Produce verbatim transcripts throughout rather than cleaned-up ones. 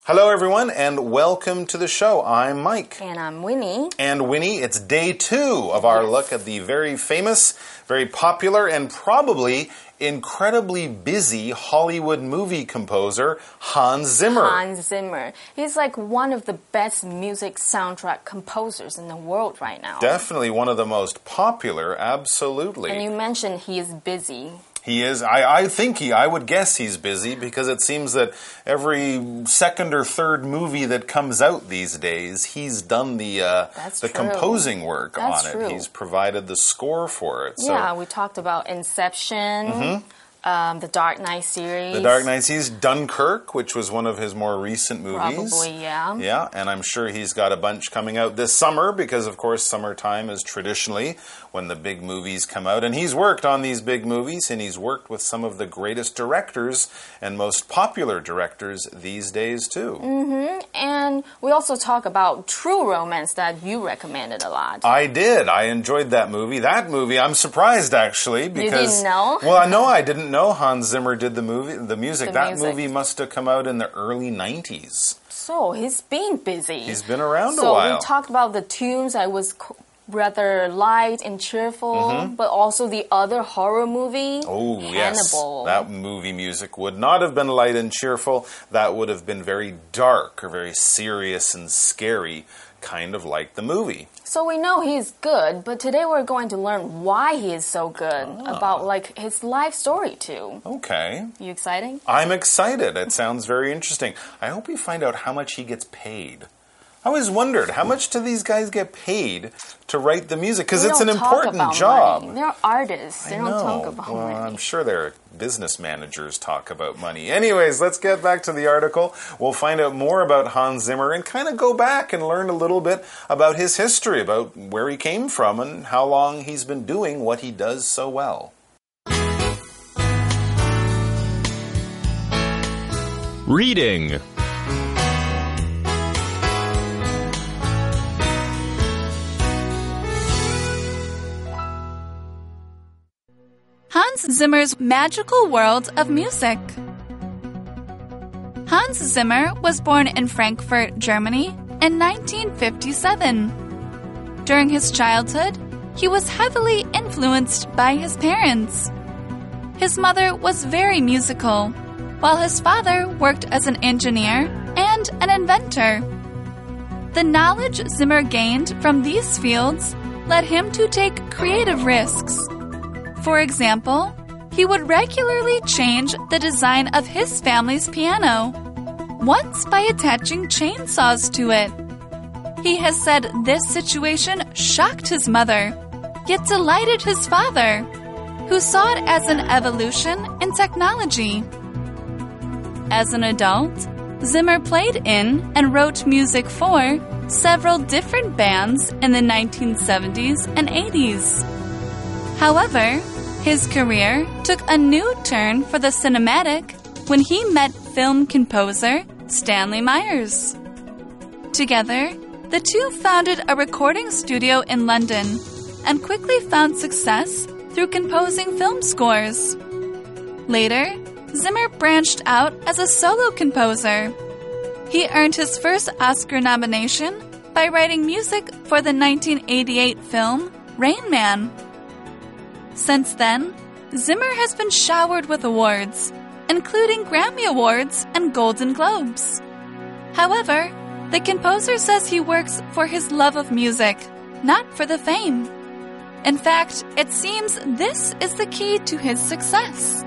Hello, everyone, and welcome to the show. I'm Mike. And I'm Winnie. And Winnie, it's day two of our yes. look at the very famous, very popular, and probably incredibly busy Hollywood movie composer, Hans Zimmer. Hans Zimmer. He's like one of the best music soundtrack composers in the world right now. Definitely one of the most popular, absolutely. And you mentioned he is busy. He is. I, I think he, I would guess he's busy because it seems that every second or third movie that comes out these days, he's done the uh, the true. composing work That's on it. True. He's provided the score for it. So. Yeah, we talked about Inception. Mm-hmm. Um, the Dark Knight series. The Dark Knight series, Dunkirk, which was one of his more recent movies. Probably, yeah. Yeah, and I'm sure he's got a bunch coming out this summer because, of course, summertime is traditionally when the big movies come out. And he's worked on these big movies, and he's worked with some of the greatest directors and most popular directors these days, too. Mm-hmm. And we also talk about True Romance that you recommended a lot. I did. I enjoyed that movie. That movie, I'm surprised, actually, because... You didn't know? Well, I know I didn't know Hans Zimmer did the movie, the music. The that music. movie must have come out in the early nineties. So he's been busy. He's been around so a while. So we talked about the tunes. I was rather light and cheerful, mm-hmm. but also the other horror movie, oh, Hannibal. Yes. That movie music would not have been light and cheerful. That would have been very dark or very serious and scary, kind of like the movie. So we know he's good, but today we're going to learn why he is so good, ah. about like his life story too. Okay. You excited? I'm excited. It sounds very interesting. I hope we find out how much he gets paid. I always wondered, how much do these guys get paid to write the music? Because it's an important job. Money. They're artists. They I don't know. talk about well, money. I'm sure their business managers talk about money. Anyways, let's get back to the article. We'll find out more about Hans Zimmer and kind of go back and learn a little bit about his history, about where he came from and how long he's been doing what he does so well. Reading. Hans Zimmer's Magical World of Music. Hans Zimmer was born in Frankfurt, Germany in nineteen fifty-seven. During his childhood, he was heavily influenced by his parents. His mother was very musical, while his father worked as an engineer and an inventor. The knowledge Zimmer gained from these fields led him to take creative risks. For example, he would regularly change the design of his family's piano, once by attaching chainsaws to it. He has said this situation shocked his mother, yet delighted his father, who saw it as an evolution in technology. As an adult, Zimmer played in and wrote music for several different bands in the nineteen seventies and eighties. However, his career took a new turn for the cinematic when he met film composer Stanley Myers. Together, the two founded a recording studio in London and quickly found success through composing film scores. Later, Zimmer branched out as a solo composer. He earned his first Oscar nomination by writing music for the nineteen eighty-eight film Rain Man. Since then, Zimmer has been showered with awards, including Grammy Awards and Golden Globes. However, the composer says he works for his love of music, not for the fame. In fact, it seems this is the key to his success.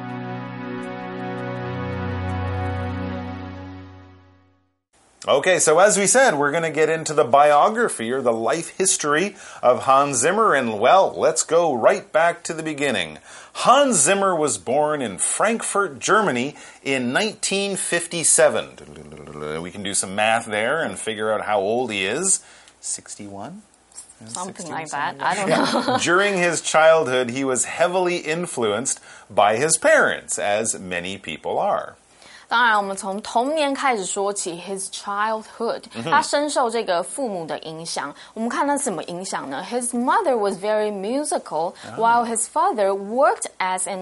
Okay, so as we said, we're going to get into the biography or the life history of Hans Zimmer, and well, let's go right back to the beginning. Hans Zimmer was born in Frankfurt, Germany in nineteen fifty-seven. We can do some math there and figure out how old he is. sixty-one? Something like that. I don't know. Yeah. During his childhood, he was heavily influenced by his parents, as many people are. 当然，我们从童年开始说起 ，his childhood，、嗯、他深受这个父母的影响。我们看他怎么影响呢 ？His mother was very musical, oh. while his father worked as an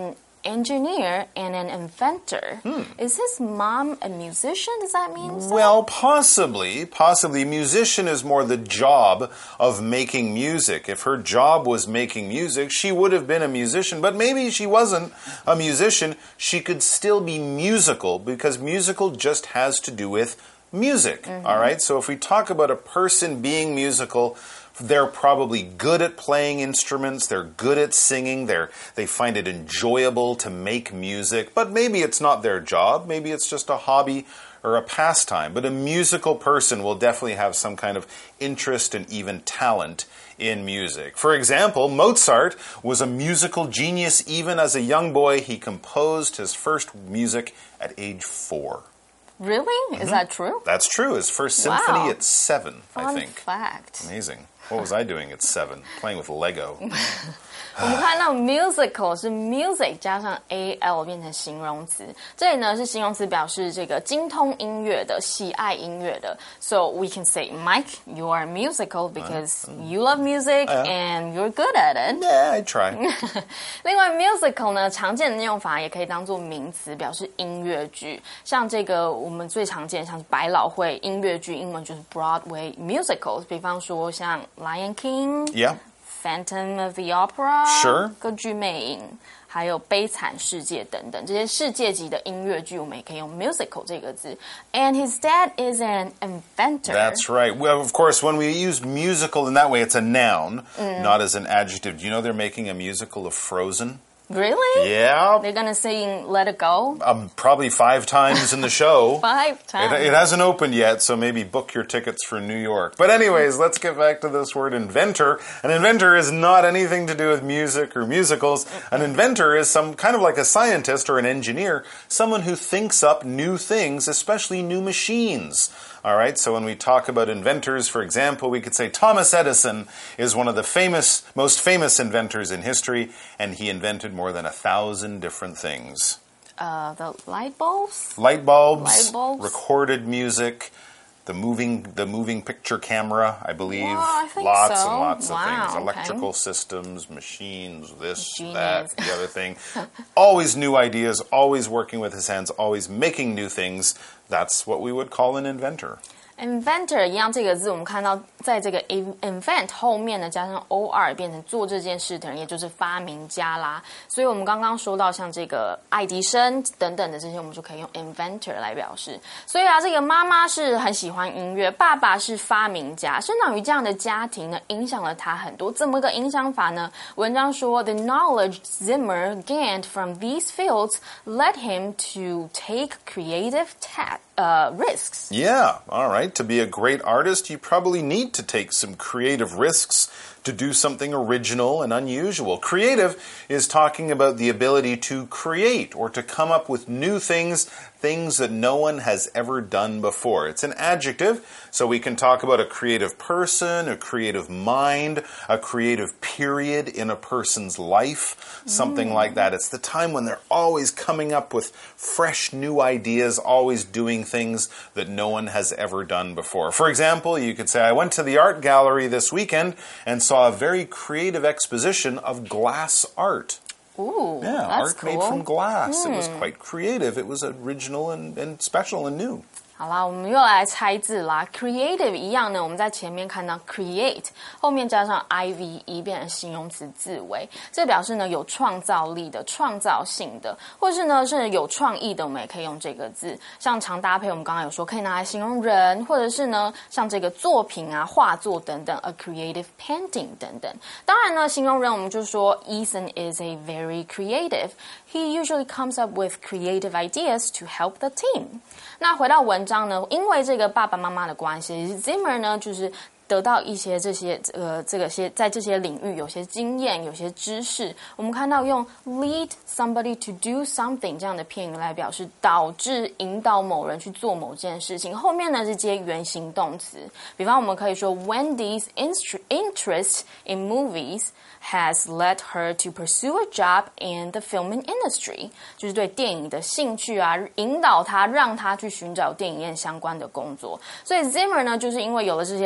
engineer and an inventor. Hmm. Is his mom a musician? Does that mean so? Well, possibly. Possibly. Musician is more the job of making music. If her job was making music, she would have been a musician. But maybe she wasn't a musician. She could still be musical because musical just has to do with music. Mm-hmm. All right? So if we talk about a person being musical, they're probably good at playing instruments, they're good at singing, they're, they find it enjoyable to make music, but maybe it's not their job, maybe it's just a hobby or a pastime. But a musical person will definitely have some kind of interest and even talent in music. For example, Mozart was a musical genius even as a young boy. He composed his first music at age four. Really? Mm-hmm. Is that true? That's true. His first symphony wow. at seven, Fun I think. fact. Amazing. What was I doing at seven? Playing with Lego. 我们看到 musical 是 music 加上 al 变成形容词，这里呢是形容词表示这个精通音乐的、喜爱音乐的。So we can say, Mike, you are musical because you love music and you're good at it. Yeah, I try. 另外 musical 呢，常见的用法也可以当做名词，表示音乐剧。像这个我们最常见，像是百老汇音乐剧，英文就是 Broadway musicals。比方说像 Lion King。Yeah.Phantom of the Opera, Sure. 歌剧魅影，还有悲惨世界等等，这些世界级的音乐剧，我们也可以用 musical 这个字。And his dad is an inventor. That's right. Well, of course, when we use musical in that way, it's a noun, mm. not as an adjective. Do you know they're making a musical of Frozen? Really? Yeah. They're going to sing Let It Go? Um, probably five times in the show. Five times. It, it hasn't opened yet, so maybe book your tickets for New York. But anyways, let's get back to this word inventor. An inventor is not anything to do with music or musicals. An inventor is some kind of like a scientist or an engineer, someone who thinks up new things, especially new machines. All right, so when we talk about inventors, for example, we could say Thomas Edison is one of the famous, most famous inventors in history, and he invented more than a thousand different things. Uh, the light bulbs? Light bulbs, light bulbs, recorded music, the moving, the moving picture camera, I believe. Well, I think lots so. and lots wow, of things. okay. Electrical systems, machines, this, Genius. that, the other thing. Always new ideas, always working with his hands, always making new things. That's what we would call an inventor. Inventor 一样，这个字我们看到，在这个 invent 后面呢，加上 or 变成做这件事的人，也就是发明家啦。所以我们刚刚说到像这个爱迪生等等的这些，我们就可以用 inventor 来表示。所以啊，这个妈妈是很喜欢音乐，爸爸是发明家，生长于这样的家庭呢，影响了他很多。怎么个影响法呢？文章说 ，The knowledge Zimmer gained from these fields led him to take creative ta- uh, risks. Yeah, all right. To be a great artist, you probably need to take some creative risks to do something original and unusual. Creative is talking about the ability to create or to come up with new things, things that no one has ever done before. It's an adjective, so we can talk about a creative person, a creative mind, a creative period in a person's life, something mm. like that. It's the time when they're always coming up with fresh new ideas, always doing things that no one has ever done before. For example, you could say, I went to the art gallery this weekend and saw a very creative exposition of glass art. Ooh, yeah, that's art cool. made from glass. Hmm. It was quite creative. It was original and, and special and new. 好啦，我们又来猜字啦。Creative 一样呢，我们在前面看到 create， 后面加上 ive 变成形容词字尾，这表示呢有创造力的、创造性的，或是呢是有创意的，我们也可以用这个字。像常搭配，我们刚刚有说可以拿来形容人，或者是呢像这个作品啊、画作等等 ，a creative painting 等等。当然呢，形容人我们就说 Ethan is a very creative. He usually comes up with creative ideas to help the team. 那回到文章呢，因为这个爸爸妈妈的关系 ，Zimmer 呢就是得到一些这些呃这个些在这些领域有些经验、有些知识。我们看到用 lead somebody to do something 这样的片语来表示导致、引导某人去做某件事情，后面呢是接原形动词。比方我们可以说 Wendy's interest in movies has led her to pursue a job in the filming industry， 就是对电影的兴趣啊，引导她，让她去寻找电影业相关的工作。所以 Zimmer 呢，就是因为有了这些领域的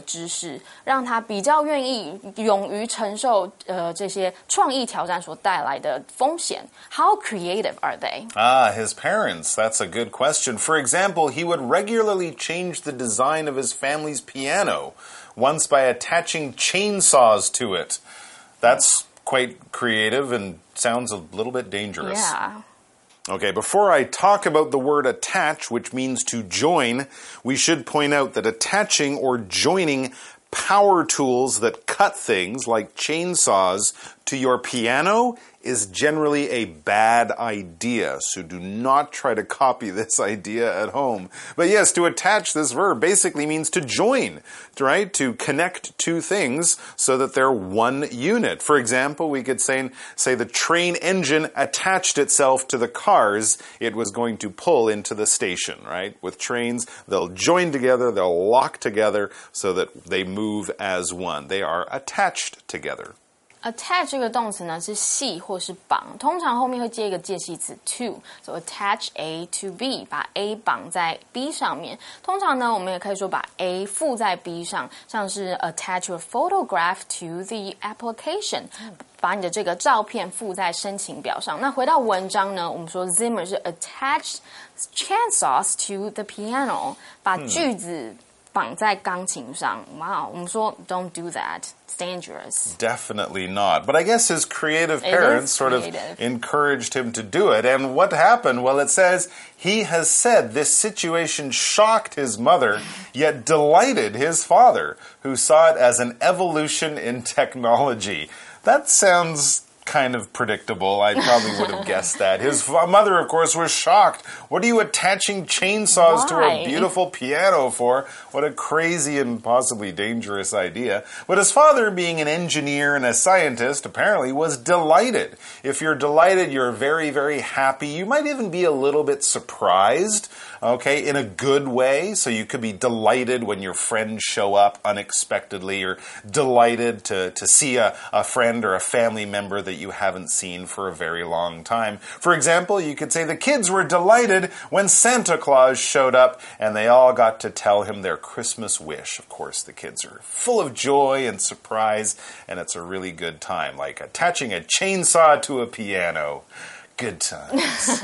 知识，让他比较愿意勇于承受呃这些创意挑战所带来的风险。How creative are they? Ah, his parents. That's a good question. For example, he would regularly change the design of his family's piano, once by attaching chainsaws to it. That's quite creative and sounds a little bit dangerous. Yeah. Okay, before I talk about the word attach, which means to join, we should point out that attaching or joining power tools that cut things like chainsaws to your piano is generally a bad idea. So do not try to copy this idea at home. But yes, to attach, this verb basically means to join, right? To connect two things so that they're one unit. For example, we could say, say the train engine attached itself to the cars it was going to pull into the station, right? With trains, they'll join together, they'll lock together so that they move as one. They are attached together. Attach 这个动词呢是系或是绑，通常后面会接一个介系词 to， so attach A to B， 把 A 绑在 B 上面。通常呢，我们也可以说把 A 附在 B 上，像是 attach your photograph to the application， 把你的这个照片附在申请表上。那回到文章呢，我们说 Zimmer 是 attach chainsaws to the piano， 把锯子绑在钢琴上。哇，我们说 don't do that。It's dangerous. Definitely not. But I guess his creative It parents is sort of creative. encouraged him to do it. And what happened? Well, it says he has said this situation shocked his mother, yet delighted his father, who saw it as an evolution in technology. That sounds kind of predictable. I probably would have guessed that. His mother, of course, was shocked. What are you attaching chainsaws Why? to a beautiful piano for? What a crazy and possibly dangerous idea. But his father, being an engineer and a scientist, apparently was delighted. If you're delighted, you're very, very happy. You might even be a little bit surprised, okay, in a good way. So you could be delighted when your friends show up unexpectedly, or delighted to, to see a, a friend or a family member that you haven't seen for a very long time. For example, you could say the kids were delighted when Santa Claus showed up and they all got to tell him their Christmas wish. Of course, the kids are full of joy and surprise, and it's a really good time, like attaching a chainsaw to a piano. Good times.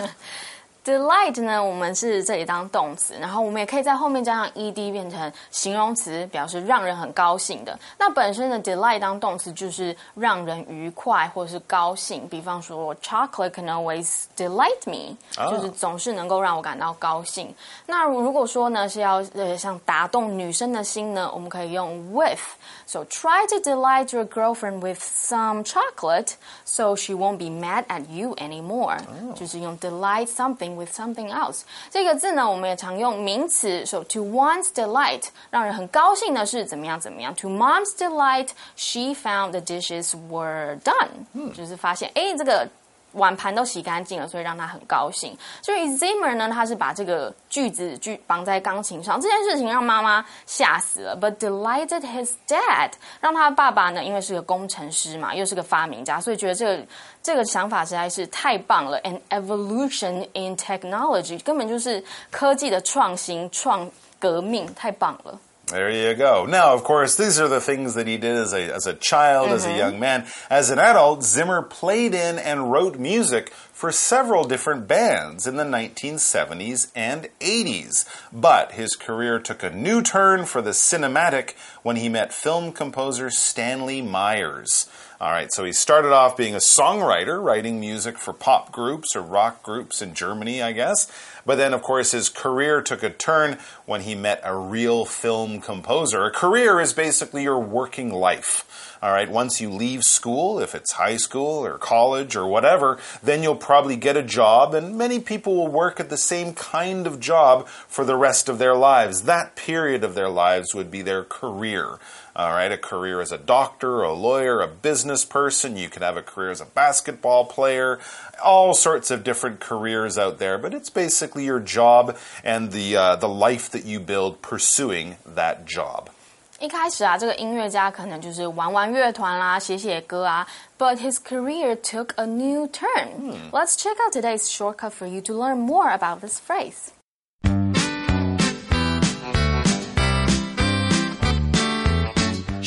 Delight 呢，我们是这里当动词，然后我们也可以在后面加上 ed 变成形容词，表示让人很高兴的。那本身的 delight 当动词就是让人愉快或是高兴，比方说 chocolate can always delight me，、oh. 就是总是能够让我感到高兴。那如果说呢是要呃像打动女生的心呢，我们可以用 with。So try to delight your girlfriend with some chocolate, so she won't be mad at you anymore. Oh. 就是用 delight something.with something else 这个字呢，我们也常用名词。So to one's delight， 让人很高兴的是怎么样怎么样。To mom's delight, she found the dishes were done，、嗯、就是发现哎这个碗盘都洗干净了，所以让他很高兴。所以 Zimmer 呢，他是把这个句子句绑在钢琴上，这件事情让妈妈吓死了。But delighted his dad， 让他爸爸呢，因为是个工程师嘛，又是个发明家，所以觉得这个这个想法实在是太棒了。An evolution in technology， 根本就是科技的创新、创革命，太棒了。 There you go. Now, of course, these are the things that he did as a, as a child, mm-hmm. as a young man. As an adult, Zimmer played in and wrote music for several different bands in the nineteen seventies and eighties. But his career took a new turn for the cinematic when he met film composer Stanley Myers. All right, so he started off being a songwriter, writing music for pop groups or rock groups in Germany, I guess. But then, of course, his career took a turn when he met a real film composer. A career is basically your working life. All right, once you leave school, if it's high school or college or whatever, then you'll probably get a job, and many people will work at the same kind of job for the rest of their lives. That period of their lives would be their career. All right, a career as a doctor, a lawyer, a business person. You could have a career as a basketball player. All sorts of different careers out there, but it's basically your job and the uh, the life that you build pursuing that job. 一开始啊，这个音乐家可能就是玩玩乐团啦，写写歌啊。But his career took a new turn. Hmm. Let's check out today's shortcut for you to learn more about this phrase.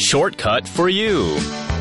shortcut for you.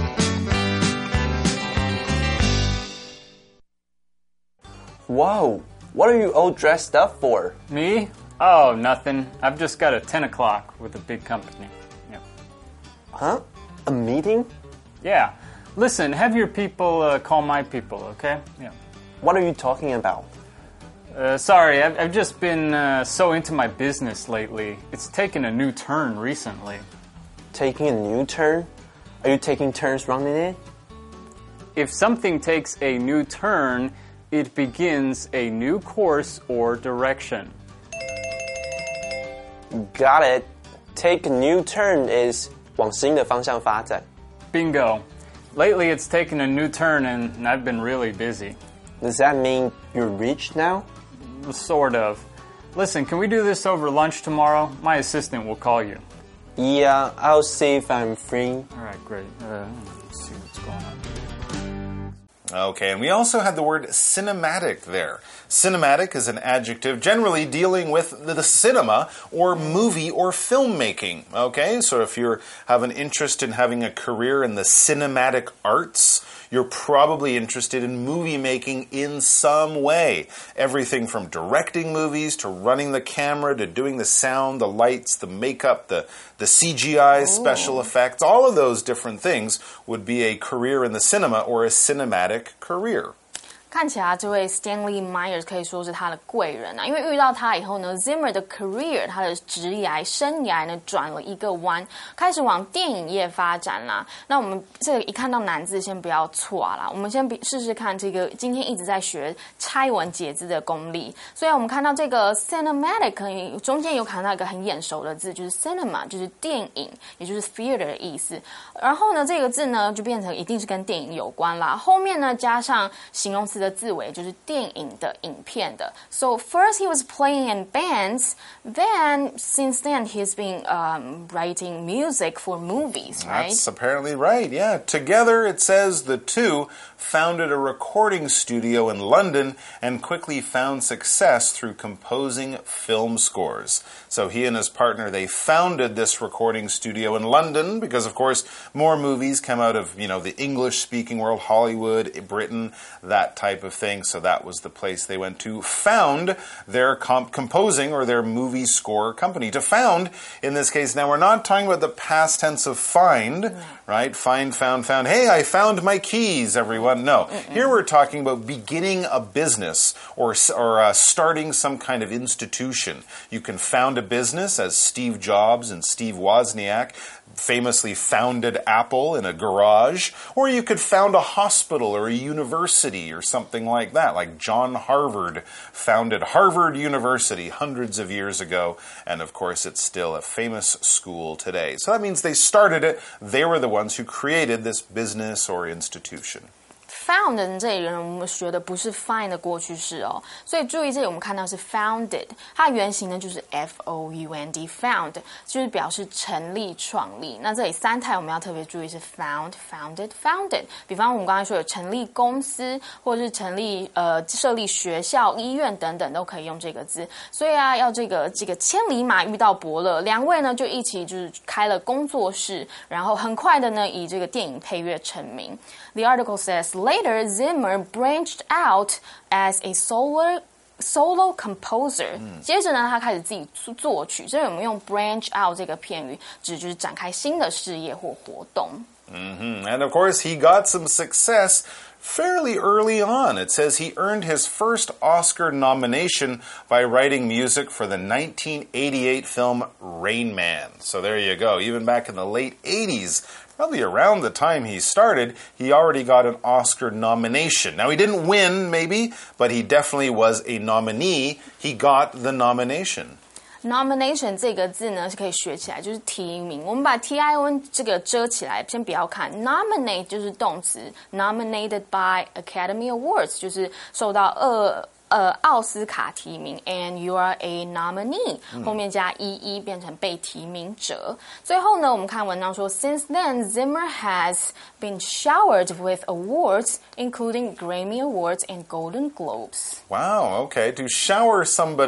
Whoa, what are you all dressed up for? Me? Oh, nothing. I've just got a ten o'clock with a big company. Yep. Huh? A meeting? Yeah. Listen, have your people uh, call my people, okay? Yeah. What are you talking about? Uh, sorry, I've, I've just been uh, so into my business lately. It's taken a new turn recently. Taking a new turn? Are you taking turns running it? If something takes a new turn, it begins a new course or direction. Got it. Take a new turn is 往新的方向发展. Bingo. Lately it's taken a new turn and I've been really busy. Does that mean you're rich now? Sort of. Listen, can we do this over lunch tomorrow? My assistant will call you. Yeah, I'll see if I'm free. All right, great. Uh, let's see what's going on. Okay, and we also had the word cinematic there. Cinematic is an adjective generally dealing with the cinema or movie or filmmaking. Okay, so if you have an interest in having a career in the cinematic arts, you're probably interested in movie making in some way. Everything from directing movies to running the camera to doing the sound, the lights, the makeup, the, the C G I, Ooh. Special effects, all of those different things would be a career in the cinema or a cinematic career. 看起来这位 Stanley Myers 可以说是他的贵人啊，因为遇到他以后呢 ，Zimmer 的 career 他的职涯生涯呢转了一个弯，开始往电影业发展啦。那我们这个一看到难字，先不要错啦，我们先试试看这个今天一直在学拆文解字的功力。所以我们看到这个 cinematic 中间有看到一个很眼熟的字，就是 cinema， 就是电影，也就是 theater 的意思。然后呢，这个字呢就变成一定是跟电影有关啦。后面呢加上形容词的字尾就是电影的影片的 So first he was playing in bands, then since then he's been um, writing music for movies, right? That's apparently right, yeah. Together, it says the two founded a recording studio in London and quickly found success through composing film scores. So he and his partner, they founded this recording studio in London because, of course, more movies come out of, you know, the English-speaking world, Hollywood, Britain, that type of thing. So that was the place they went to found their comp composing or their movie score company. To found, in this case, now we're not talking about the past tense of find, right? Find, found, found. Hey, I found my keys, everyone. No. Mm-mm. Here we're talking about beginning a business or, or uh, starting some kind of institution. You can found a business as Steve Jobs and Steve Wozniak famously founded Apple in a garage, or you could found a hospital or a university or something like that, like John Harvard founded Harvard University hundreds of years ago, and of course it's still a famous school today. So that means they started it, they were the ones who created this business or institution. Found 这里呢，我们学的不是 find 的过去式哦，所以注意这里我们看到是 founded， 它的原型呢就是 F O U N D found， 就是表示成立、创立。那这里三态我们要特别注意是 found、founded、founded。比方我们刚才说有成立公司，或者是成立呃设立学校、医院等等都可以用这个字。所以啊，要这个这个千里马遇到伯乐，两位呢就一起就是开了工作室，然后很快的呢以这个电影配乐成名。The article says later Zimmer branched out as a solo solo composer、嗯、接着呢他开始自己作曲，这里我们用 branch out 这个片语指就是展开新的事业或活动。 Mm-hmm. And of course he got some success fairly early on. It says he earned his first Oscar nomination by writing music for the nineteen eighty-eight film Rain Man. So there you go. Even back in the late eighties, probably around the time he started, he already got an Oscar nomination. Now, he didn't win, maybe, but he definitely was a nominee. He got the nomination. Nomination 这个字呢是可以学起来，就是提名。我们把 T I O N 这个遮起来，先不要看。Nominate 就是动词 ，nominated by Academy Awards 就是受到二呃奥斯卡提名 ，and you are a nominee、嗯、后面加 ee 变成被提名者。最后呢，我们看文章说 ，Since then Zimmer has been showered with awards, including Grammy Awards and Golden Globes. Wow. Okay. To shower somebody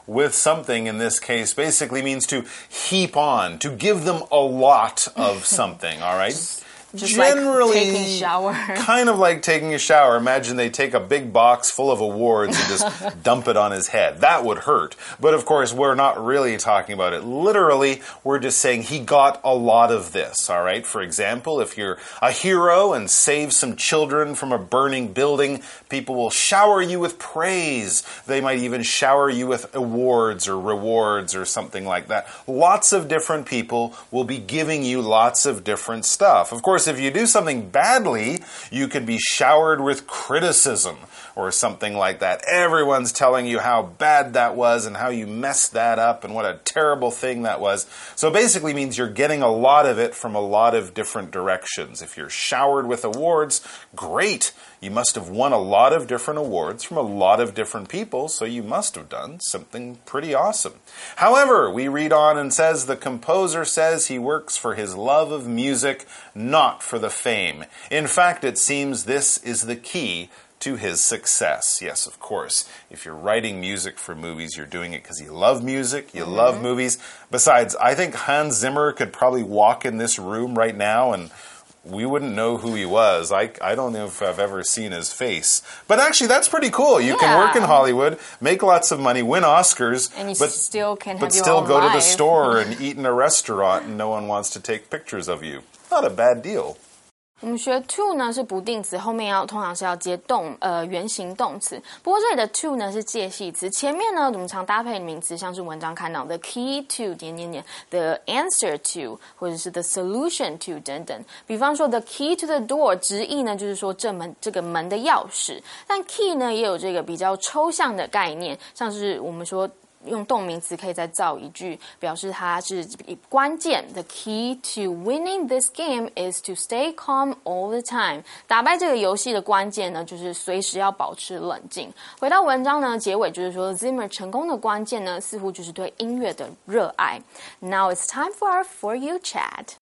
with something in this case basically means to heap on, to give them a lot of something, all right? Just Generally, like taking a shower. kind of like taking a shower. Imagine they take a big box full of awards and just dump it on his head. That would hurt. But of course, we're not really talking about it literally. We're just saying he got a lot of this, all right? For example, if you're a hero and save some children from a burning building, people will shower you with praise. They might even shower you with awards or rewards or something like that. Lots of different people will be giving you lots of different stuff. Of course, if you do something badly, you could be showered with criticism or something like that. Everyone's telling you how bad that was and how you messed that up and what a terrible thing that was. So it basically means you're getting a lot of it from a lot of different directions. If you're showered with awards, great. You must have won a lot of different awards from a lot of different people, so you must have done something pretty awesome. However, we read on and says the composer says he works for his love of music, not for the fame. In fact, it seems this is the key to his success. Yes, of course. If you're writing music for movies, you're doing it because you love music, you mm-hmm. love movies. Besides, I think Hans Zimmer could probably walk in this room right now and we wouldn't know who he was. I, I don't know if I've ever seen his face. But actually, that's pretty cool. You yeah. can work in Hollywood, make lots of money, win Oscars, and you but still can have but your still own go life. to the store and eat in a restaurant and no one wants to take pictures of you. Not a bad deal. 我们学 to 呢是不定词，后面要通常是要接动呃原形动词。不过这里的 to 呢是介系词，前面呢我们常搭配的名词，像是文章看到的 key to 点点点 the answer to 或者是 the solution to 等等。比方说 the key to the door 直译呢就是说这门这个门的钥匙，但 key 呢也有这个比较抽象的概念，像是我们说。用动名词可以再造一句，表示它是关键。The key to winning this game is to stay calm all the time。打败这个游戏的关键呢，就是随时要保持冷静。回到文章呢，结尾就是说 Zimmer 成功的关键呢，似乎就是对音乐的热爱。Now it's time for our For You Chat.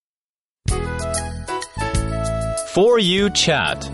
For You Chat.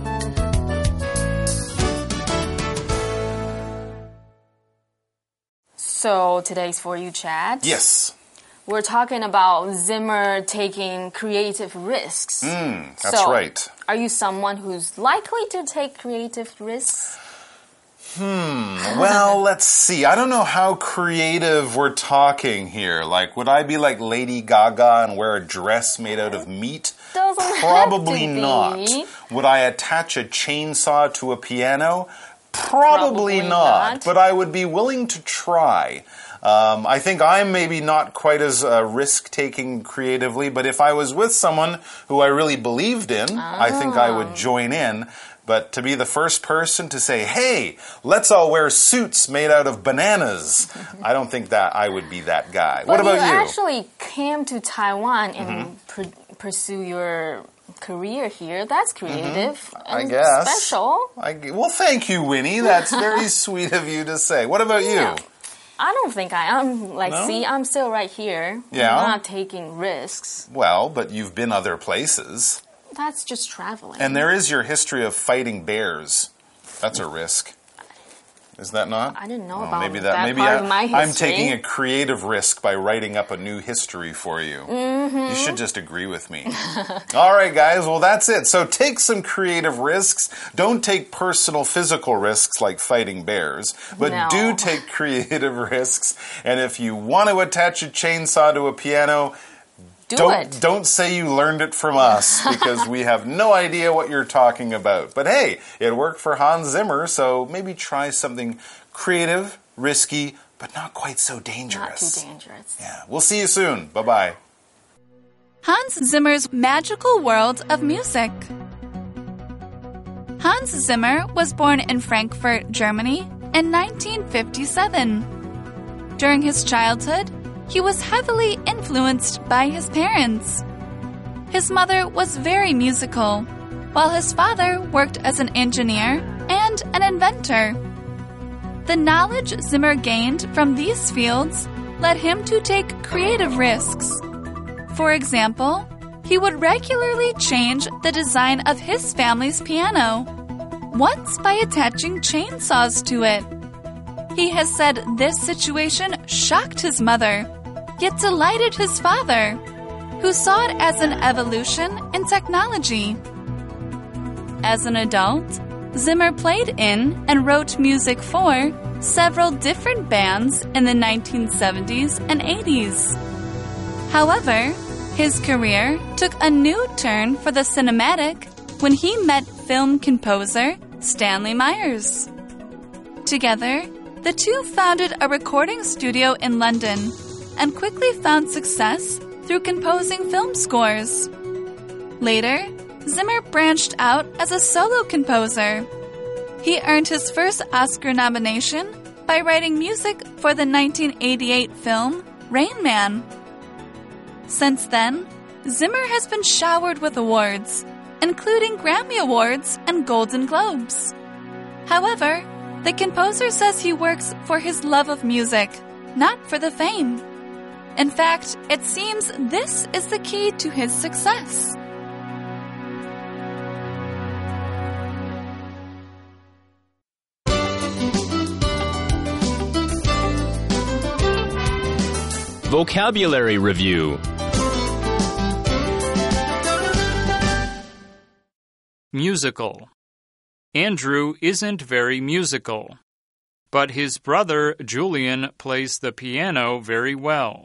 So today's For You Chat. Yes. We're talking about Zimmer taking creative risks. Mm, that's so, right. Are you someone who's likely to take creative risks? Hmm. Well, let's see. I don't know how creative we're talking here. Like, would I be like Lady Gaga and wear a dress made out of meat? Doesn't Probably have to not. Be. Would I attach a chainsaw to a piano? Probably, Probably not, not, but I would be willing to try. Um, I think I'm maybe not quite as uh, risk-taking creatively, but if I was with someone who I really believed in, oh. I think I would join in. But to be the first person to say, hey, let's all wear suits made out of bananas, I don't think that I would be that guy. But what about you? you actually came to Taiwan and mm-hmm. pr- pursue your career here. That's creative mm-hmm. and I guess. special. I, well, thank you, Winnie. That's very sweet of you to say. What about yeah. you? I don't think I am. Like, no? see, I'm still right here. Yeah. I'm not taking risks. Well, but you've been other places. That's just traveling. And there is your history of fighting bears. That's a risk. Is that not? I didn't know oh, about maybe that. that maybe part I, of my history. I'm taking a creative risk by writing up a new history for you. Mm-hmm. You should just agree with me. All right, guys. Well, that's it. So take some creative risks. Don't take personal physical risks like fighting bears, but no. do take creative risks. And if you want to attach a chainsaw to a piano, Do don't, it. Don't say you learned it from us because we have no idea what you're talking about. But hey, it worked for Hans Zimmer, so maybe try something creative, risky, but not quite so dangerous. Not too dangerous. Yeah. We'll see you soon. Bye-bye. Hans Zimmer's magical world of music. Hans Zimmer was born in Frankfurt, Germany in nineteen fifty-seven. During his childhood, he was heavily influenced by his parents. His mother was very musical, while his father worked as an engineer and an inventor. The knowledge Zimmer gained from these fields led him to take creative risks. For example, he would regularly change the design of his family's piano, once by attaching chainsaws to it. He has said this situation shocked his mother, yet delighted his father, who saw it as an evolution in technology. As an adult, Zimmer played in and wrote music for several different bands in the nineteen seventies and eighties. However, his career took a new turn for the cinematic when he met film composer Stanley Myers. Together, the two founded a recording studio in London and quickly found success through composing film scores. Later, Zimmer branched out as a solo composer. He earned his first Oscar nomination by writing music for the nineteen eighty-eight film Rain Man. Since then, Zimmer has been showered with awards, including Grammy Awards and Golden Globes. However, the composer says he works for his love of music, not for the fame. In fact, it seems this is the key to his success. Vocabulary Review. Musical. Andrew isn't very musical, but his brother Julian plays the piano very well.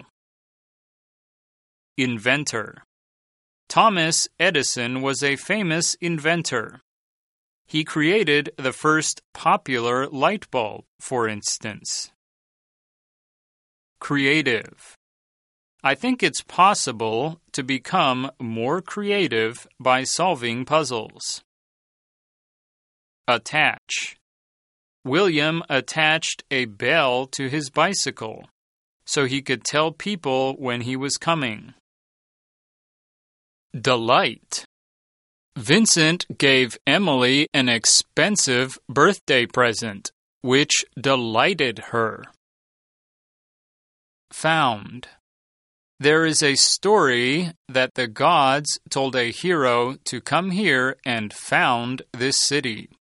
Inventor. Thomas Edison was a famous inventor. He created the first popular light bulb, for instance. Creative. I think it's possible to become more creative by solving puzzles. Attach. William attached a bell to his bicycle so he could tell people when he was coming. Delight. Vincent gave Emily an expensive birthday present, which delighted her. Found. There is a story that the gods told a hero to come here and found this city.